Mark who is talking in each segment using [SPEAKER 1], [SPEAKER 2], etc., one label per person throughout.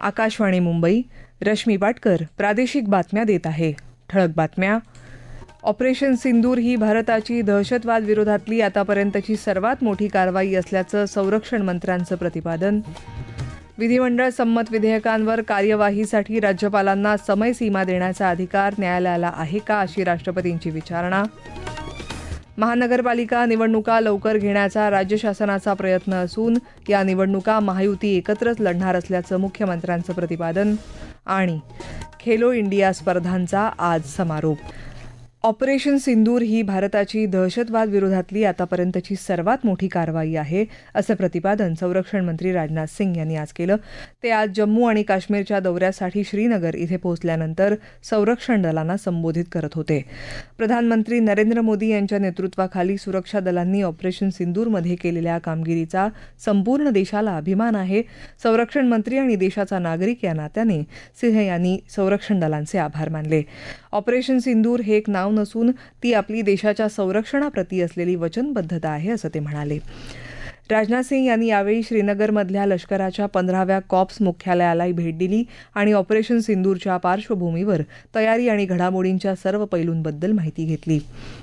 [SPEAKER 1] आकाशवाणी मुंबई. रश्मी पाटकर प्रादेशिक बातम्या देत आहे. ठळक बातम्या. ऑपरेशन सिंदूर ही भारताची दहशतवाद विरोधातली आतापर्यंतची सर्वात मोठी कारवाई असल्याचं संरक्षण मंत्र्यांचं प्रतिपादन. विधिमंडळ संमत विधेयकांवर कार्यवाहीसाठी राज्यपालांना समयसीमा देण्याचा अधिकार न्यायालयाला आहे का, अशी राष्ट्रपतींची विचारणा. महानगरपालिका निवडणुका लवकर घेण्याचा राज्य शासनाचा प्रयत्न असून या निवडणुका महायुती एकत्रच लढणार असल्याचं मुख्यमंत्र्यांचं प्रतिपादन. आणि खेलो इंडिया स्पर्धांचा आज समारोप. ऑपरेशन सिंदूर ही भारताची दहशतवाद विरोधातली आतापर्यंतची सर्वात मोठी कारवाई आहे, असं प्रतिपादन संरक्षण मंत्री राजनाथ सिंग यांनी आज केलं. ते आज जम्मू आणि काश्मीरच्या दौऱ्यासाठी श्रीनगर इथे पोहोचल्यानंतर संरक्षण दलांना संबोधित करत होते. प्रधानमंत्री नरेंद्र मोदी यांच्या नेतृत्वाखाली सुरक्षा दलांनी ऑपरेशन सिंदूरमध्ये केलेल्या कामगिरीचा संपूर्ण देशाला अभिमान आहे. संरक्षण मंत्री आणि देशाचा नागरिक या नात्याने सिंह यांनी संरक्षण दलांचे आभार मानले. ऑपरेशन सिंदूर हे एक नाव नसून ती आपली देशाच्या संरक्षणाप्रती असलेली वचनबद्धता आहे, असं ते म्हणाले. राजनाथ सिंग यांनी यावेळी श्रीनगरमधल्या लष्कराच्या 15व्या कॉप्स मुख्यालयालाही भेट दिली आणि ऑपरेशन सिंदूरच्या पार्श्वभूमीवर तयारी आणि घडामोडींच्या सर्व पैलूंबद्दल माहिती घेतली.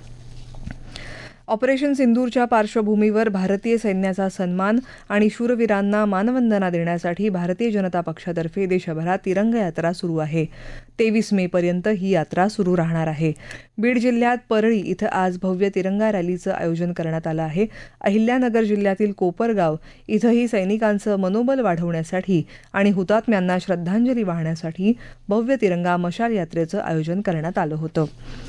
[SPEAKER 1] ऑपरेशन सिंदूरच्या पार्श्वभूमीवर भारतीय सैन्याचा सन्मान आणि शूरवीरांना मानवंदना देण्यासाठी भारतीय जनता पक्षातर्फे देशभरात तिरंगा यात्रा सुरू आहे. 23 मेपर्यंत ही यात्रा सुरू राहणार आहे. बीड जिल्ह्यात परळी इथं आज भव्य तिरंगा रॅलीचं आयोजन करण्यात आलं आहे. अहिल्यानगर जिल्ह्यातील कोपरगाव इथंही सैनिकांचं मनोबल वाढवण्यासाठी आणि हुतात्म्यांना श्रद्धांजली वाहण्यासाठी भव्य तिरंगा मशाल यात्रेचं आयोजन करण्यात आलं होतं.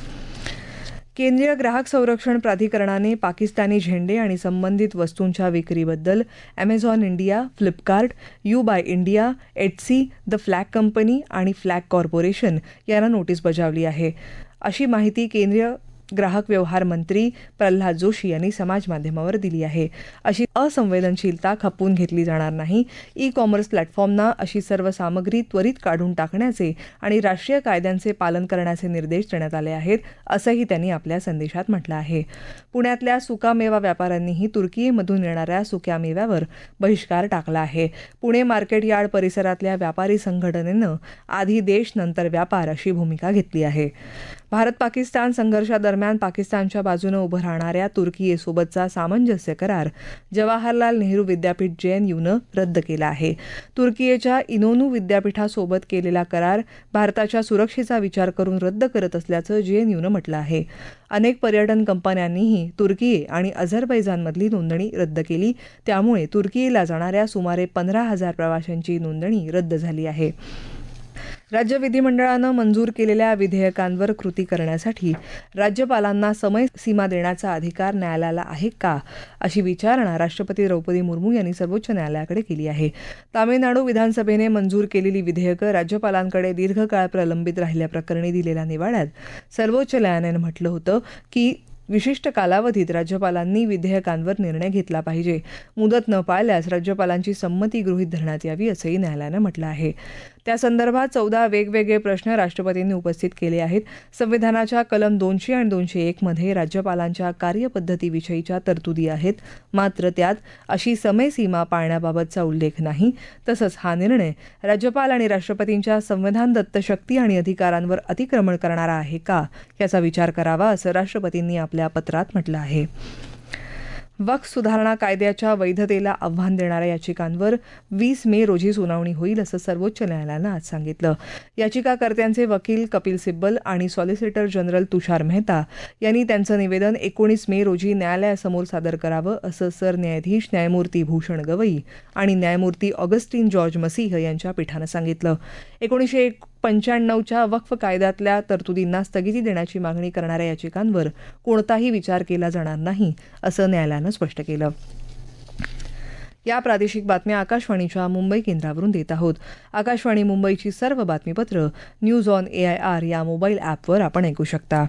[SPEAKER 1] केंद्रीय ग्राहक संरक्षण प्राधिकरणाने पाकिस्तानी झेंडे आणि संबंधित वस्तूंच्या विक्रीबद्दल Amazon India, Flipkart, U Buy India, Etsy, the Flag Company आणि फ्लॅग कॉर्पोरेशन यांना नोटीस बजावली आहे, अशी माहिती केंद्रीय ग्राहक व्यवहार मंत्री प्रल्हाद जोशी यांनी समाजमाध्यमावर दिली आहे. अशी असंवेदनशीलता खपवून घेतली जाणार नाही. ई कॉमर्स प्लॅटफॉर्मना अशी सर्व सामग्री त्वरित काढून टाकण्याचे आणि राष्ट्रीय कायद्यांचे पालन करण्याचे निर्देश देण्यात आले आहेत, असंही त्यांनी आपल्या संदेशात म्हटलं आहे. पुण्यातल्या सुकामेवा व्यापाऱ्यांनीही तुर्कीमधून येणाऱ्या सुक्या मेव्यावर बहिष्कार टाकला आहे. पुणे मार्केट यार्ड परिसरातल्या व्यापारी संघटनेनं आधी देश नंतर व्यापार अशी भूमिका घेतली आहे. भारत पाकिस्तान संघर्षादरम्यान पाकिस्तानच्या बाजूनं उभं राहणाऱ्या तुर्कीयेसोबतचा सामंजस्य करार जवाहरलाल नेहरू विद्यापीठ JNUनं रद्द केला आहे. तुर्कीयेच्या इनोनू विद्यापीठासोबत केलेला करार भारताच्या सुरक्षेचा विचार करून रद्द करत असल्याचं JNUनं म्हटलं आहे. अनेक पर्यटन कंपन्यांनीही तुर्की आणि अझरबैजानमधली नोंदणी रद्द केली. त्यामुळे तुर्कीला जाणाऱ्या सुमारे 15,000 प्रवाशांची नोंदणी रद्द झाली आहे. राज्य विधिमंडळानं मंजूर केलेल्या विधेयकांवर कृती करण्यासाठी राज्यपालांना समयसीमा देण्याचा अधिकार न्यायालयाला आहे का, अशी विचारणा राष्ट्रपती द्रौपदी मुर्मू यांनी सर्वोच्च न्यायालयाकडे केली आहे. तामिळनाडू विधानसभेने मंजूर केलेली विधेयकं राज्यपालांकडे दीर्घकाळ प्रलंबित राहिल्याप्रकरणी दिलेल्या निवाड्यात सर्वोच्च न्यायालयानं म्हटलं होतं की विशिष्ट कालावधीत राज्यपालांनी विधेयकांवर निर्णय घेतला पाहिजे. मुदत न पाळल्यास राज्यपालांची संमती गृहीत धरण्यात यावी, असंही न्यायालयानं म्हटलं आहे. त्यासंदर्भात 14 वेगवेगळे प्रश्न राष्ट्रपतींनी उपस्थित केले आहेत. संविधानाच्या कलम 200 आणि 201 मध्ये राज्यपालांच्या कार्यपद्धतीविषयीच्या तरतुदी आहेत, मात्र त्यात अशी समयसीमा पाळण्याबाबतचा उल्लेख नाही. तसंच हा निर्णय राज्यपाल आणि राष्ट्रपतींच्या संविधानदत्त शक्ती आणि अधिकारांवर अतिक्रमण करणारा आहे का, याचा विचार करावा, असं राष्ट्रपतींनी आपल्या पत्रात म्हटलं आहे. वक्फ सुधारणा कायद्याच्या वैधतेला आव्हान देणाऱ्या याचिकांवर 20 मे रोजी सुनावणी होईल, असं सर्वोच्च न्यायालयानं आज सांगितलं. याचिकाकर्त्यांचे वकील कपिल सिब्बल आणि सॉलिसिटर जनरल तुषार मेहता यांनी त्यांचं निवेदन 19 मे रोजी न्यायालयासमोर सादर करावं, असं सरन्यायाधीश न्यायमूर्ती भूषण गवई आणि न्यायमूर्ती ऑगस्टिन जॉर्ज मसीह यांच्या पीठानं सांगितलं. 1995च्या वक्फ कायद्यातल्या तरतुदींना स्थगिती देण्याची मागणी करणाऱ्या याचिकांवर कोणताही विचार केला जाणार नाही, असं न्यायालयानं स्पष्ट केलं. या प्रादेशिक बातम्या आकाशवाणीच्या मुंबई केंद्रावरून देत आहोत. आकाशवाणी मुंबईची सर्व बातमीपत्र न्यूज ऑन AIR या मोबाईल ॲपवर आपण ऐकू शकता.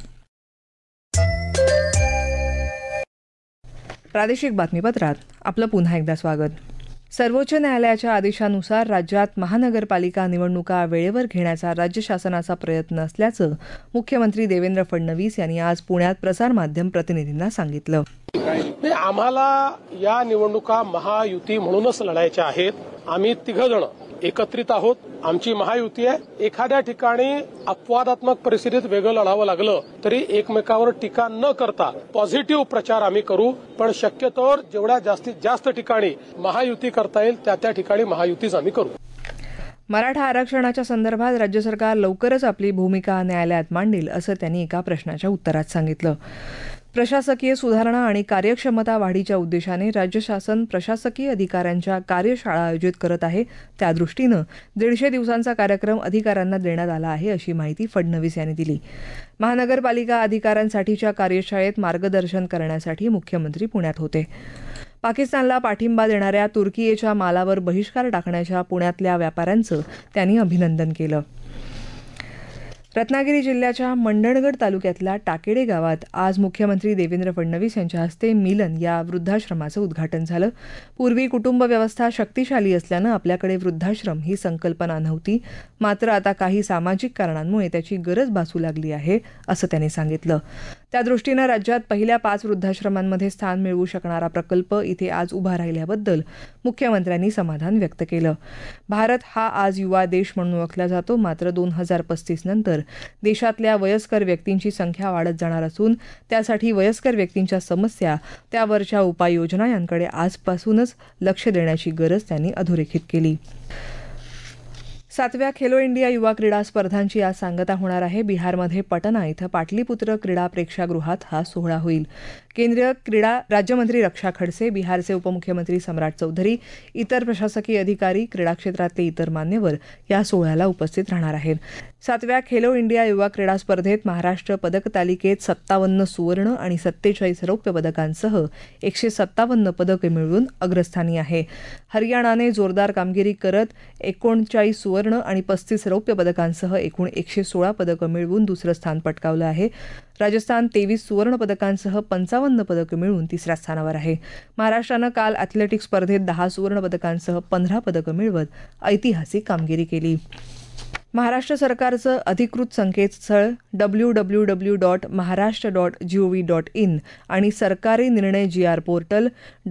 [SPEAKER 1] प्रादेशिक बातमीपत्रात आपलं पुन्हा एकदा स्वागत. सर्वोच्च न्यायालयाच्या आदेशानुसार राज्यात महानगरपालिका निवडणुका वेळेवर घेण्याचा राज्य शासनाचा प्रयत्न असल्याचं मुख्यमंत्री देवेंद्र फडणवीस यांनी आज पुण्यात प्रसारमाध्यम प्रतिनिधींना सांगितलं.
[SPEAKER 2] आम्हाला या निवडणुका महायुती म्हणूनच लढायच्या आहेत. आम्ही तिघजण एकत्रित आहोत. आमची महायुती आहे. एखाद्या ठिकाणी अपवादात्मक परिस्थितीत वेगळं लढावं लागलं तरी एकमेकावर टीका न करता पॉझिटिव्ह प्रचार आम्ही करू. पण शक्यतोवर जेवढ्या जास्तीत जास्त ठिकाणी महायुती करता येईल त्या ठिकाणी महायुतीच आम्ही करू.
[SPEAKER 1] मराठा आरक्षणाच्या संदर्भात राज्य सरकार लवकरच आपली भूमिका न्यायालयात मांडेल असं त्यांनी एका प्रश्नाच्या उत्तरात सांगितलं. प्रशासकीय सुधारणा आणि कार्यक्षमता वाढीच्या उद्देशाने राज्य शासन प्रशासकीय अधिकाऱ्यांच्या कार्यशाळा आयोजित करत आहे. त्यादृष्टीनं 150 दिवसांचा कार्यक्रम अधिकाऱ्यांना देण्यात आला आहे अशी माहिती फडणवीस यांनी दिली. महानगरपालिका अधिकाऱ्यांसाठीच्या कार्यशाळेत मार्गदर्शन करण्यासाठी मुख्यमंत्री पुण्यात होते. पाकिस्तानला पाठिंबा देणाऱ्या तुर्कीयेच्या मालावर बहिष्कार टाकण्याच्या पुण्यातल्या व्यापाऱ्यांचं त्यांनी अभिनंदन केलं. रत्नागिरी जिल्ह्याच्या मंडणगड तालुक्यातल्या टाकेडे गावात आज मुख्यमंत्री देवेंद्र फडणवीस यांच्या हस्ते मिलन या वृद्धाश्रमाचं उद्घाटन झालं. पूर्वी कुटुंब व्यवस्था शक्तिशाली असल्यानं आपल्याकडे वृद्धाश्रम ही संकल्पना नव्हती. मात्र आता काही सामाजिक कारणांमुळे त्याची गरज भासू लागली आहे असं त्यांनी सांगितलं. त्यादृष्टीनं राज्यात पहिल्या 5 वृद्धाश्रमांमध्ये स्थान मिळवू शकणारा प्रकल्प इथे आज उभा राहिल्याबद्दल मुख्यमंत्र्यांनी समाधान व्यक्त केलं. भारत हा आज युवा देश म्हणून ओळखला जातो. मात्र 2035 नंतर देशातल्या वयस्कर व्यक्तींची संख्या वाढत जाणार असून त्यासाठी वयस्कर व्यक्तींच्या समस्या त्यावरच्या उपाययोजना यांकडे आजपासूनच लक्ष देण्याची गरज त्यांनी अधोरेखित केली. 7व्या खेलो इंडिया युवा क्रीडा स्पर्धांची आज सांगता होणार आहे. बिहारमध्ये पटना इथं पाटलीपुत्र क्रीडा प्रेक्षागृहात हा सोहळा होईल. केंद्रीय क्रीडा राज्यमंत्री रक्षा खडसे, बिहारचे उपमुख्यमंत्री सम्राट चौधरी, इतर प्रशासकीय अधिकारी, क्रीडा क्षेत्रातले इतर मान्यवर या सोहळ्याला उपस्थित राहणार आहेत. 7व्या खेलो इंडिया युवा क्रीडा स्पर्धेत महाराष्ट्र पदक तालिकेत 57 सुवर्ण आणि 47 रौप्य पदकांसह 157 पदके मिळवून अग्रस्थानी आहे. हरियाणाने जोरदार कामगिरी करत 39 सुवर्ण आणि 35 रौप्य पदकांसह एकूण 116 पदकं मिळवून दुसरं स्थान पटकावलं आहे. राजस्थान 23 सुवर्ण पदकांसह 55 पदकं मिळवून तिसऱ्या स्थानावर आहे. महाराष्ट्रानं काल अॅथलेटिक्स स्पर्धेत 10 सुवर्ण पदकांसह 15 पदकं मिळवत ऐतिहासिक कामगिरी केली. महाराष्ट्र सरकारचं अधिकृत संकेतस्थळ www.maharashtra.gov.in आणि सरकारी निर्णय GR पोर्टल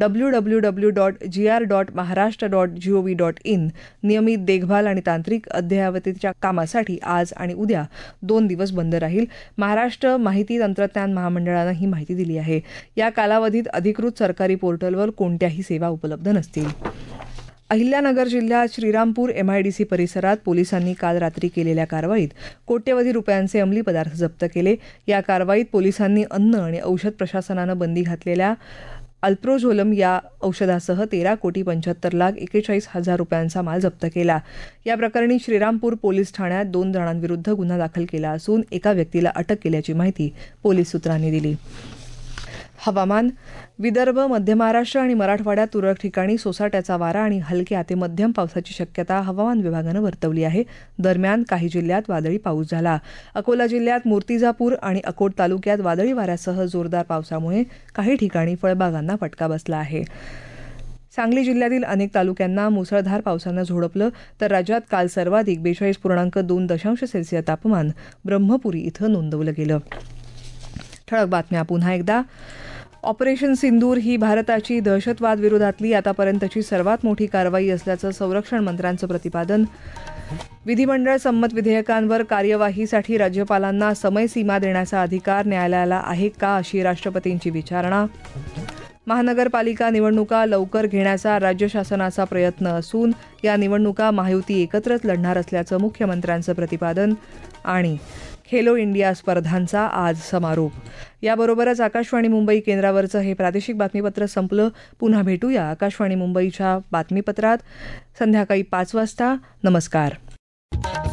[SPEAKER 1] www.gr.maharashtra.gov.in नियमित देखभाल आणि तांत्रिक अद्ययावतीच्या कामासाठी आज आणि उद्या 2 दिवस बंद राहील. महाराष्ट्र माहिती तंत्रज्ञान महामंडळानं ही माहिती दिली आहे. या कालावधीत अधिकृत सरकारी पोर्टलवर कोणत्याही सेवा उपलब्ध नसतील. अहिल्यानगर जिल्ह्यात श्रीरामपूर MIDC परिसरात पोलिसांनी काल रात्री केलेल्या कारवाईत कोट्यवधी रुपयांचे अंमली पदार्थ जप्त केले. या कारवाईत पोलिसांनी अन्न आणि औषध प्रशासनानं बंदी घातलेल्या अल्प्रोझोलम या औषधासह 13,75,41,000 रुपयांचा माल जप्त केला. या प्रकरणी श्रीरामपूर पोलीस ठाण्यात 2 जणांविरुद्ध गुन्हा दाखल केला असून एका व्यक्तीला अटक केल्याची माहिती पोलीस सूत्रांनी दिली. हवामान. विदर्भ, मध्य महाराष्ट्र आणि मराठवाड्यात तुरळक ठिकाणी सोसाट्याचा वारा आणि हलक्या ते मध्यम पावसाची शक्यता हवामान विभागानं वर्तवली आहे. दरम्यान काही जिल्ह्यात वादळी पाऊस झाला. अकोला जिल्ह्यात मूर्तिजापूर आणि अकोट तालुक्यात वादळी वाऱ्यासह जोरदार पावसामुळे काही ठिकाणी फळबागांना फटका बसला आहे. सांगली जिल्ह्यातील अनेक तालुक्यांना मुसळधार पावसानं झोडपलं. तर राज्यात काल सर्वाधिक 42.2° तापमान ब्रह्मपुरी इथं नोंदवलं गेलं. ठळक बातम्या पुन्हा एकदा. ऑपरेशन सिंदूर ही भारताची दहशतवाद विरोधातली आतापर्यंतची सर्वात मोठी कारवाई असल्याचं संरक्षण मंत्र्यांचं प्रतिपादन. विधिमंडळ संमत विधेयकांवर कार्यवाहीसाठी राज्यपालांना समयसीमा देण्याचा अधिकार न्यायालयाला आहे का, अशी राष्ट्रपतींची विचारणा. महानगरपालिका निवडणुका लवकर घेण्याचा राज्य शासनाचा प्रयत्न असून या निवडणुका महायुती एकत्रच लढणार असल्याचं मुख्यमंत्र्यांचं प्रतिपादन. आणि खेलो इंडिया स्पर्धांचा आज समारोप. याबरोबरच आकाशवाणी मुंबई केंद्रावरचं हे प्रादेशिक बातमीपत्र संपलं. पुन्हा भेटूया आकाशवाणी मुंबईच्या बातमीपत्रात संध्याकाळी 5 वाजता. नमस्कार.